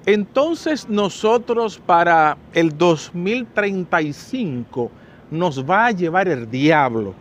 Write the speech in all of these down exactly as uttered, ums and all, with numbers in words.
Entonces nosotros para el dos mil treinta y cinco nos va a llevar el diablo.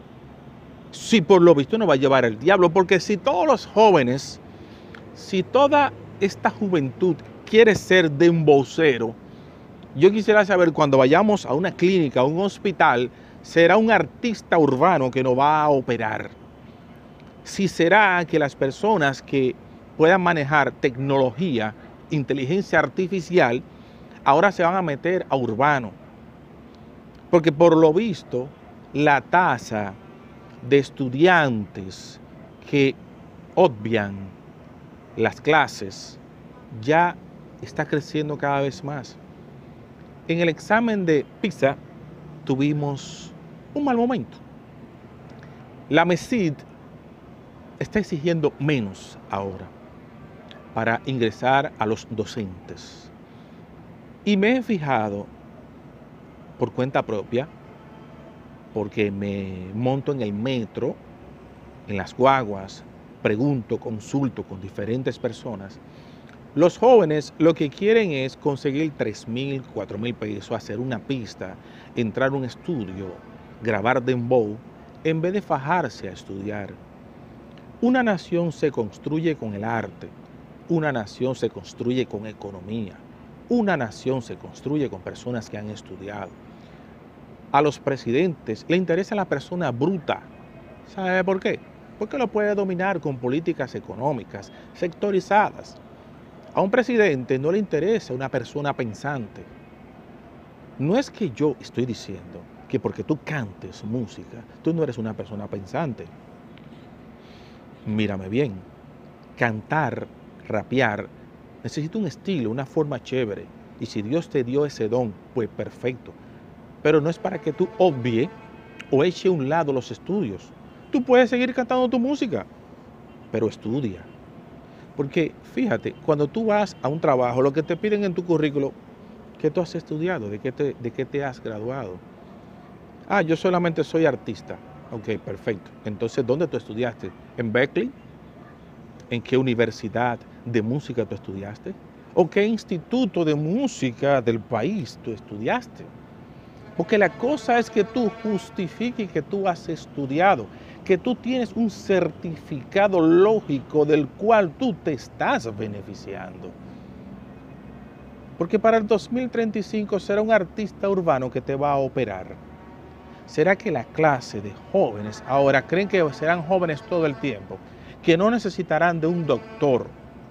Si por lo visto nos va a llevar el diablo, porque si todos los jóvenes, si toda esta juventud quiere ser dembocero, yo quisiera saber cuando vayamos a una clínica, a un hospital, será un artista urbano que nos va a operar. Si será que las personas que puedan manejar tecnología, inteligencia artificial, ahora se van a meter a urbano. Porque por lo visto, la tasa de estudiantes que obvian las clases ya está creciendo cada vez más. En el examen de PISA tuvimos un mal momento. La MESID está exigiendo menos ahora para ingresar a los docentes. Y me he fijado por cuenta propia, porque me monto en el metro, en las guaguas, pregunto, consulto con diferentes personas. Los jóvenes lo que quieren es conseguir tres mil, cuatro mil pesos, hacer una pista, entrar a un estudio, grabar dembow, en vez de fajarse a estudiar. Una nación se construye con el arte, una nación se construye con economía, una nación se construye con personas que han estudiado. A los presidentes le interesa la persona bruta. ¿Sabe por qué? Porque lo puede dominar con políticas económicas sectorizadas. A un presidente no le interesa una persona pensante. No es que yo estoy diciendo que porque tú cantes música, tú no eres una persona pensante. Mírame bien, cantar, rapear, necesita un estilo, una forma chévere. Y si Dios te dio ese don, pues perfecto. Pero no es para que tú obvie o eche a un lado los estudios. Tú puedes seguir cantando tu música, pero estudia. Porque fíjate, cuando tú vas a un trabajo, lo que te piden en tu currículo, ¿qué tú has estudiado? ¿De qué te, de qué te has graduado? Ah, yo solamente soy artista. Ok, perfecto. Entonces, ¿dónde tú estudiaste? ¿En Berkeley? ¿En qué universidad de música tú estudiaste? ¿O qué instituto de música del país tú estudiaste? Porque la cosa es que tú justifiques que tú has estudiado, que tú tienes un certificado lógico del cual tú te estás beneficiando. Porque para el dos mil treinta y cinco será un artista urbano que te va a operar. ¿Será que la clase de jóvenes ahora creen que serán jóvenes todo el tiempo? Que no necesitarán de un doctor.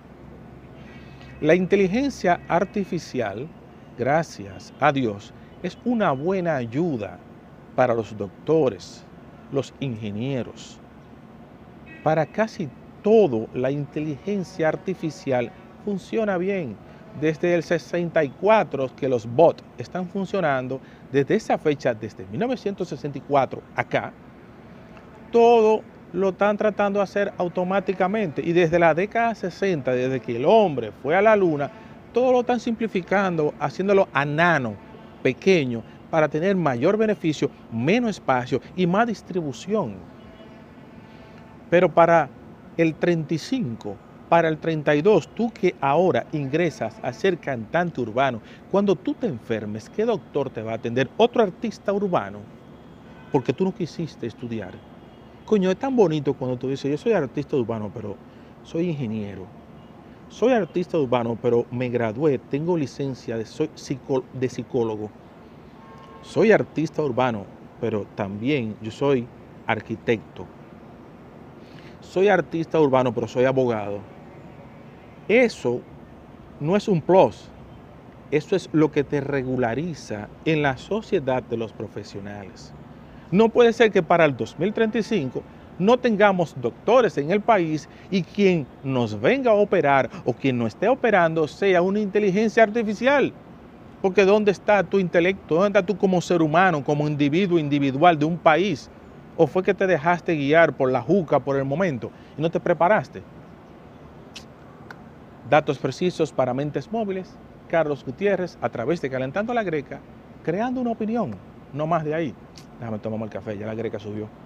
La inteligencia artificial, gracias a Dios, es una buena ayuda para los doctores, los ingenieros. Para casi todo, la inteligencia artificial funciona bien. Desde el sesenta y cuatro que los bots están funcionando, desde esa fecha, desde mil novecientos sesenta y cuatro acá, todo lo están tratando de hacer automáticamente. Y desde la década sesenta, desde que el hombre fue a la luna, todo lo están simplificando, haciéndolo a nano, pequeño, para tener mayor beneficio, menos espacio y más distribución. Pero para el treinta y cinco, para el treinta y dos, tú que ahora ingresas a ser cantante urbano, cuando tú te enfermes, ¿qué doctor te va a atender? ¿Otro artista urbano? Porque tú no quisiste estudiar. Coño, es tan bonito cuando tú dices, yo soy artista urbano, pero soy ingeniero. Soy artista urbano, pero me gradué, tengo licencia de, soy psicó, de psicólogo. Soy artista urbano, pero también yo soy arquitecto. Soy artista urbano, pero soy abogado. Eso no es un plus. Eso es lo que te regulariza en la sociedad de los profesionales. No puede ser que para el dos mil treinta y cinco no tengamos doctores en el país y quien nos venga a operar o quien nos esté operando sea una inteligencia artificial. Porque ¿dónde está tu intelecto? ¿Dónde estás tú como ser humano, como individuo individual de un país? ¿O fue que te dejaste guiar por la juca por el momento y no te preparaste? Datos precisos para mentes móviles. Carlos Gutiérrez, a través de Calentando la Greca, creando una opinión, no más de ahí. Déjame tomar el café, ya la Greca subió.